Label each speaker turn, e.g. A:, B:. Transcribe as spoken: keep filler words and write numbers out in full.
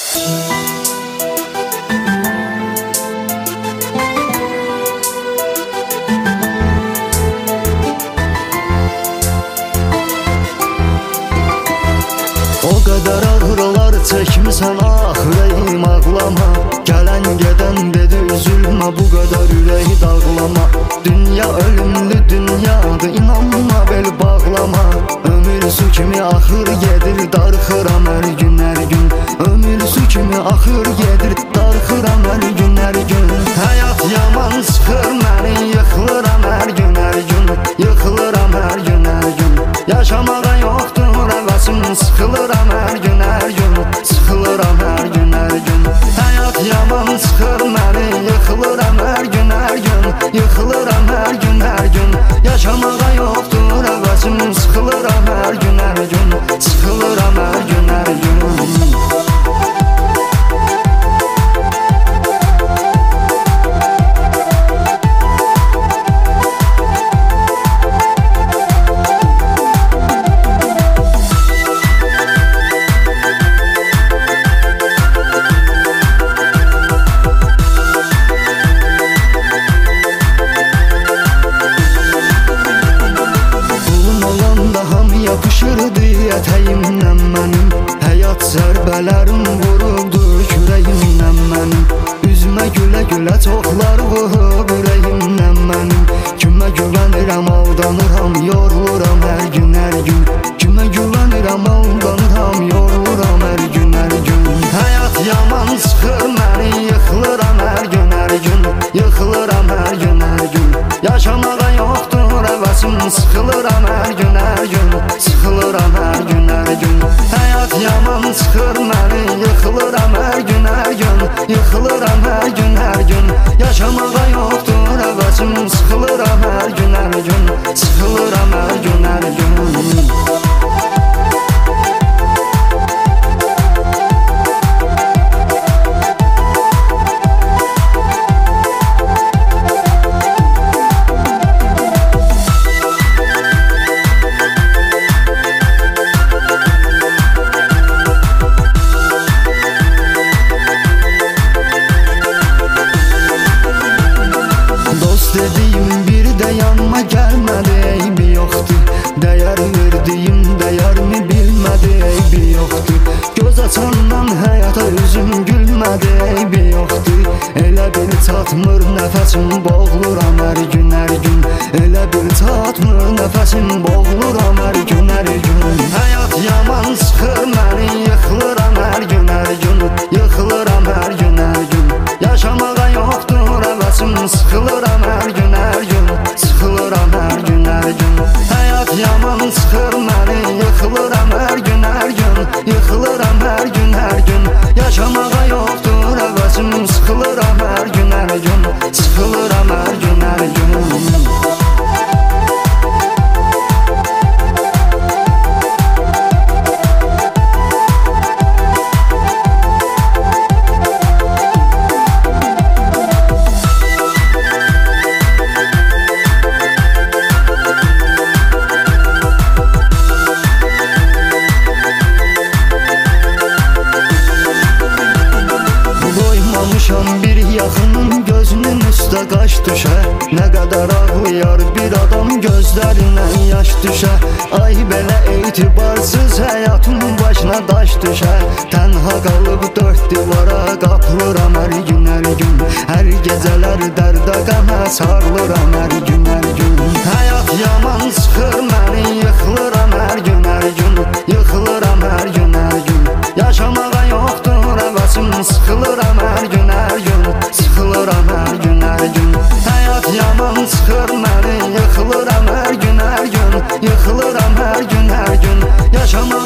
A: O qədər ağrılar çəkmisən, ah ürəyim ağlama. Gələn gedən dedi üzülmə, bu qədər ürəyi dağlama. Dünya ölümlü dünyadır, inanma bel bağlama. Ömür su kimi axır gedir, darxıram hər gün hər gün. Ömür su kimi axır gedir, darxıram hər gün hər gün. Həyat yaman sıxır məni, yıxılıram hər gün hər gün. Yıxılıram hər gün hər gün. Yaşamağa yoxdur həvəsim, sıxılıram hər gün hər gün. Sıxılıram hər gün hər gün. Həyat yaman sıxır məni, yıxılıram hər gün hər gün. Yıxılıram hər gün hər gün. Yaşamağa yoxdur həvəsim, sıxılıram hər gün hər gün. Sıxılıram hər gün hər gün. Yapışırdı ətəyimdən mənim, həyat zərbələrim vuruldu kürəyimdən mənim. Üzmə gülə gülə çoxlar vurub ürəyimdən mənim. Kimə güvənirəm aldanıram, yoruluram hər gün hər gün. Kimə güvənirəm aldanıram, yoruluram hər gün hər gün. Həyat yaman sıxır məni, yıxılıram hər gün hər gün. Yıxılıram hər gün hər gün. Yaşamağa yoxdur həvəsim, sıxılıram hər gün hər gün. Sıxılıram hər gün hər gün. Həyat yaman sıxır məni, yıxılıram hər gün hər gün. Yıxılıram hər gün hər gün. Yaşamağa yoxdur həvəsim, sıxılıram hər gün hər gün. Sıxılıram hər gün hər gün. Dediyim bir də yanıma gəlmədi, eybi yoxdur. Dəyər verdiyim dəyərmi bilmədi, eybi yoxdur. Göz açandan həyata üzüm gülmədi, eybi yoxdur. Elə bil çatmır nəfəsim, boğuluram hər gün hər gün. Elə bil çatmır nəfəsim, boğuluram hər gün hər gün. Həyat yaman sıxır məni, yıxılıram hər gün hər gün. Yıxılıram hər gün hər gün. Yaşamağa yoxdur həvəsim, sıxılıram hər gün hər gün. Sıxılıram hər gün hər gün. Həyat yaman sıxır məni, yıxılıram hər gün hər gün. Yıxılıram hər gün hər gün. Yaşamağa yoxdur həvəsim, sıxılıram hər gün hər gün. Sıxılıram hər gün hər gün. Bir yaxının gözünün üstə qaş düşə. Nə qədər ağlayar bir adam gözlərindən yaş düşə. Ay belə etibarsız həyatın başına daş düşə. Tənha qalıb dörd divara qapılıram hər gün hər gün. Hər gecələr dərdə qəmə sarılıram hər gün hər gün. Həyat yaman sıxır məni, yıxılıram hər gün hər gün. Yıxılıram hər gün hər gün. Yaşamağa yoxdur həvəsim, sıxılıram hər gün hər gün. Sıxılıram hər gün hər gün. Həyat yaman sıxır məni, yıxılıram hər gün hər gün. Yıxılıram hər gün hər gün. Yaşamağa